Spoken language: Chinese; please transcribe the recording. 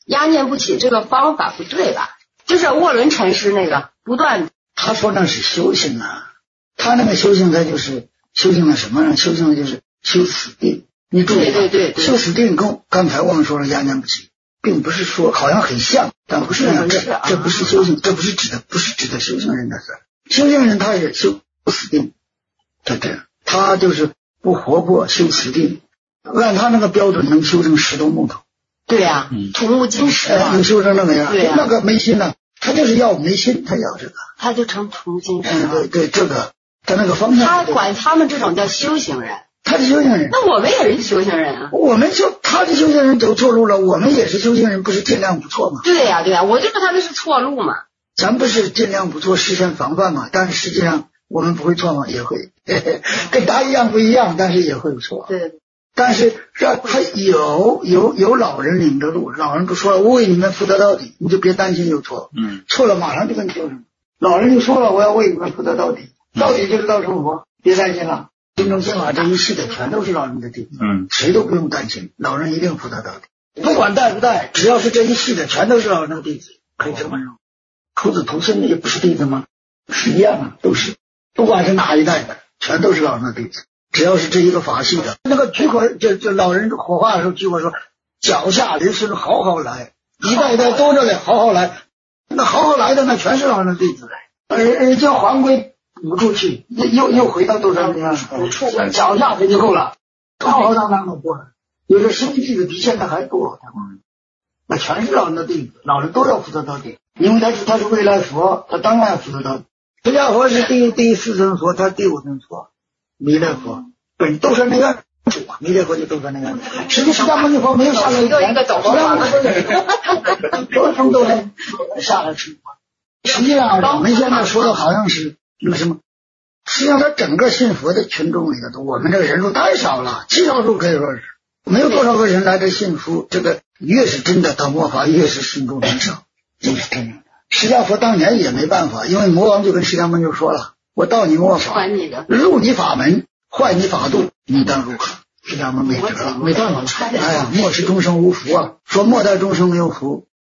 压念不起这个方法不对吧？就是卧轮禅师那个不断， 他说那是修行啊，他那个修行他就是修行了什么呢？修行的就是修死定。你注意， 对， 修死定跟刚才我们说了压念不起，并不是说好像很像，但不是那样。这不是修行，这不是指的修行人的事。修行人他也修死定，他这样，他就是不活泼修死定，按他那个标准能修成石头木头。 对呀，土木金石能修成那个样。 对呀， 那个没心呢，他就是要没心，他要这个， 他就成土木金石了。 对，这个他那个方向。 他管他们这种叫修行人。 他是修行人， 那我们也是修行人啊。 我们他是修行人走错路了，我们也是修行人，不是尽量不错吗？ 对呀，我就说他们是错路嘛。 咱不是尽量不错，事先防范嘛？但是实际上我们不会错吗？也会，跟他一样不一样，但是也会错。 对。 但是让他有老人领着路，老人不说了，我为你们负责到底，你就别担心有错。错了马上就跟你纠正。老人就说了，我要为你们负责到底，到底就是到成佛，别担心了。心中心法这一系的全都是老人的弟子，谁都不用担心，老人一定负责到底，不管带不带，只要是这一系的全都是老人的弟子，可以这么说。徒子徒孙的也不是弟子吗？是一样的，都是，不管是哪一代的，全都是老人的弟子。只要是这一个法系的，那个举火就老人火化的时候举火说，脚下留孙好好来，一代一代都着来，好好来。那好好来的那全是老人的弟子，叫黄龟补出去，又回到多少年补处，脚下这就够了，好好让他们过来。有的生弟子比现在还多，那全是老人的弟子，老人都要负责到底，因为他是未来佛，他当然要负责到底。释迦佛是第四尊佛，他第五尊佛。弥勒佛本都是那个主，弥勒佛就都是那个。实际释迦牟尼佛没有下来一个走佛了，多生都是下来吃。实际上我们现在说的好像是那什么，实际上他整个信佛的群众里头，我们这个人数太少了，极少数可以说是没有多少个人来这信佛。这个越是真的到末法，越是信众人少，就是这样。释迦佛当年也没办法，因为魔王就跟释迦牟尼说了。我到你末法，入你法门，坏你法度，你当如何？释迦牟尼没辙，没办法。哎呀，末世众生无福啊！说末代众生没有福，